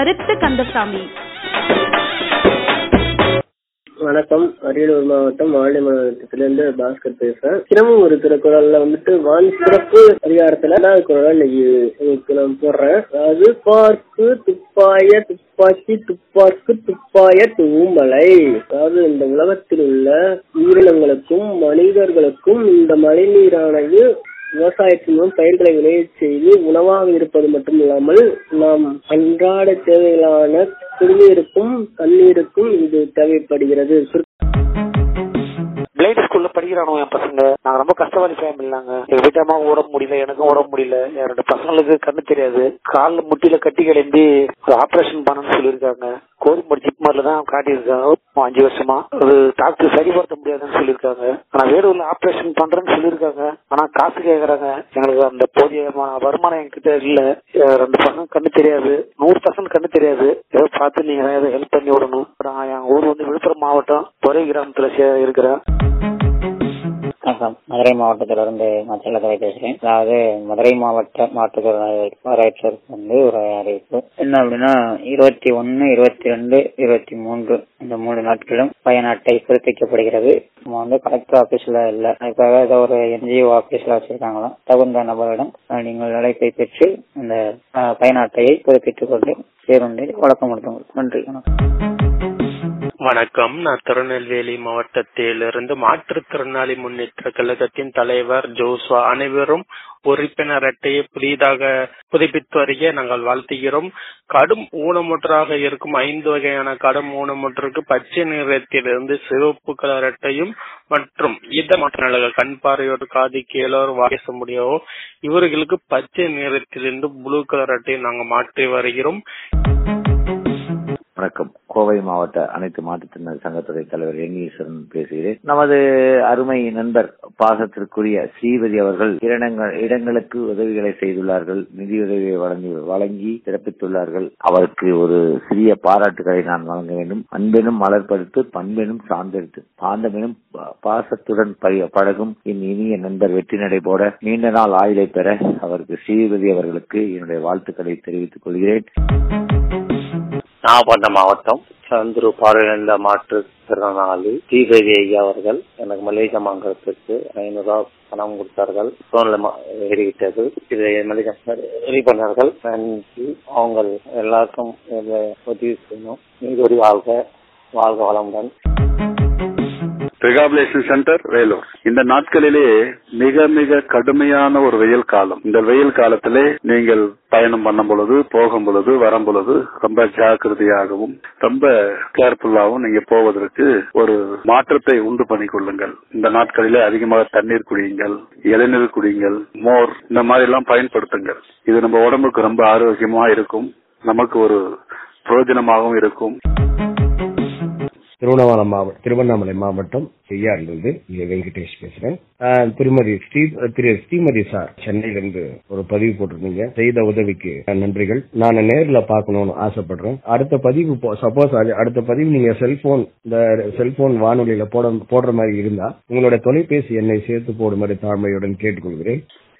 கருத்து கந்தசாமி. வணக்கம். அரியலூர் மாவட்டம் ஆழ்னி மாவட்டத்திலிருந்து பாஸ்கர் பேசுறேன். தினமும் ஒரு திருக்குறள்ல வான் சிறப்பு அதிகாரத்துல குரல் இன்னைக்கு நான் போடுறேன். அதாவது பார்க்கு துப்பாய துப்பாக்கி துப்பாக்கு துப்பாய தூமலை. அதாவது இந்த உலகத்தில் உள்ள உயிரினங்களுக்கும் மனிதர்களுக்கும் இந்த மழை நீரானது விவசாயத்தின் மூலம் பயிர்களை விளைய செய்து உணவாக இருப்பது மட்டும் இல்லாமல் நாம் அன்றாட தேவைகளான குடிநீருக்கும் தண்ணீருக்கும் இது தேவைப்படுகிறது. பிளைண்ட் ஸ்கூல்ல படிக்கிறானோ என் பசங்க. நாங்க ரொம்ப கஷ்டவாதி ஃபேமிலினாங்க. எங்க வீட்டம்மா ஓட முடியல, எனக்கும் ஓட முடியல. என் 2 பசங்களுக்கு கண்ணு தெரியாது. காலில் முட்டில கட்டி கிளம்பி ஒரு ஆபரேஷன் பண்ணணும்னு சொல்லியிருக்காங்க. கோதுமடி ஜிப்மர்ல தான் காட்டியிருக்காங்க 5 வருஷமா. ஒரு டாக்டர் சரிப்படுத்த முடியாதுன்னு சொல்லியிருக்காங்க. ஆனா வேலூர்ல ஆபரேஷன் பண்றேன்னு சொல்லியிருக்காங்க. ஆனா காசு கேட்கறாங்க. எங்களுக்கு அந்த போதியமான வருமானம் என்கிட்ட இல்ல. 2 பசங்க கண்ணு தெரியாது, 100% கண்ணு தெரியாது. ஏதோ பார்த்து நீங்க ஏதாவது ஹெல்ப் பண்ணி விடணும். என் ஊர் விழுப்புரம் மாவட்டம் துறை கிராமத்துல இருக்கிறேன். வணக்கம். மதுரை மாவட்டத்திலிருந்து மச்சலத்துறை பேசுறேன். அதாவது மதுரை மாவட்ட மாற்றுத்திறனாளிகளுக்கு ஒரு அறிவிப்பு என்ன அப்படின்னா 21, 22, 23 இந்த 3 நாட்களும் பயண அட்டை புதுப்பிக்கப்படுகிறது. நம்ம கலெக்டர் ஆபீஸ்ல இல்ல, அதுக்காக ஏதோ ஒரு NGO ஆபீஸ்ல வச்சிருக்காங்களாம். தகுந்த நபரிடம் நீங்கள் அழைப்பை பெற்று இந்த பயண அட்டையை புதுப்பித்துக் கொண்டு பேருந்தை வழக்கம் கொடுத்துங்க. நன்றி. வணக்கம். நான் திருநெல்வேலி மாவட்டத்திலிருந்து மாற்றுத்திறனாளி முன்னேற்ற கழகத்தின் தலைவர் ஜோஸ்வா. அனைவரும் உறுப்பினர் அட்டையை புதிதாக புதுப்பித்து வருக நாங்கள் வாழ்த்துகிறோம். கடும் ஊனமுற்றாக இருக்கும் 5 வகையான கடும் ஊனமுற்றுக்கு பச்சை நிறத்திலிருந்து சிவப்பு கலர் அட்டையும் மற்றும் இதர மாற்றுத்திறனாளிகள் கண் பார்வையோடு காது கேளோர் பேச முடியாவோ இவர்களுக்கு பச்சை நிறத்திலிருந்து ப்ளூ கலர் அட்டையை நாங்கள் மாற்றி வருகிறோம். வணக்கம். கோவை மாவட்ட அனைத்து மாற்றுத்திறனாளி சங்கத்துறை தலைவர் ஈஸ்வரன் பேசுகிறேன். நமது அருமை நண்பர் பாசத்திற்குரிய ஸ்ரீபதி அவர்கள் இடங்களுக்கு உதவிகளை செய்துள்ளார்கள். நிதியுதவியை வழங்கி சிறப்பித்துள்ளார்கள். அவருக்கு ஒரு சிறிய பாராட்டுகளை நான் வழங்க வேண்டும். அன்பெனும் மலர்படுத்து, பண்பெனும் சார்ந்தெடுத்து, பாந்தமெனும் பாசத்துடன் பழகும் என் இனிய நண்பர் வெற்றி நடை போட நீண்ட நாள் ஆயுளை பெற அவருக்கு ஸ்ரீபதி அவர்களுக்கு என்னுடைய வாழ்த்துக்களை தெரிவித்துக் கொள்கிறேன். நாகப்பட்டினம் மாவட்டம் சந்துரு பார்வையிழந்த மாற்றுத்திறனாளி ஸ்ரீபதி ஐயா அவர்கள் எனக்கு மளிகை வாங்குறதுக்கு 500 பணம் கொடுத்தார்கள். போன்ல ஏறிவிட்டது. இதை மளிகை ரெடி பண்ணார்கள். நன்றி. அவங்க எல்லாருக்கும் உதவி செய்யணும். நீதி வாழ்க வளமுடன். Rehabilitation centre Vellore. இந்த நாட்களிலே மிக மிக கடுமையான ஒரு வெயில் காலம். இந்த வெயில் காலத்திலே நீங்கள் பயணம் பண்ணும் பொழுது, போகும் பொழுது, வரும் பொழுது ரொம்ப ஜாக்கிரதையாகவும் ரொம்ப கேர்ஃபுல்லாகவும் நீங்க போவதற்கு ஒரு மாற்றத்தை உண்டு பண்ணிக்கொள்ளுங்கள். இந்த நாட்களிலே அதிகமாக தண்ணீர் குடியுங்கள், இளநீர் குடியுங்கள், மோர் இந்த மாதிரி எல்லாம் பயன்படுத்துங்கள். இது நம்ம உடம்புக்கு ரொம்ப ஆரோக்கியமா இருக்கும், நமக்கு ஒரு பிரயோஜனமாகவும் இருக்கும். திருவண்ணாமலை மாவட்டம் செய்யாறிலிருந்து வெங்கடேஷ் பேசுறேன். ஸ்ரீமதி சார் சென்னையிலிருந்து ஒரு பதிவு போட்டிருந்தீங்க. செய்த உதவிக்கு நன்றிகள். நான் நேர்ல பார்க்கணும்னு ஆசைப்படுறேன். அடுத்த பதிவு சப்போஸ் அடுத்த பதிவு நீங்க செல்போன் வானொலியில போடுற மாதிரி இருந்தா உங்களோட தொலைபேசி எண்ணை சேர்த்து போடுமாறு தாழ்மையுடன் கேட்டுக்கொள்கிறேன்.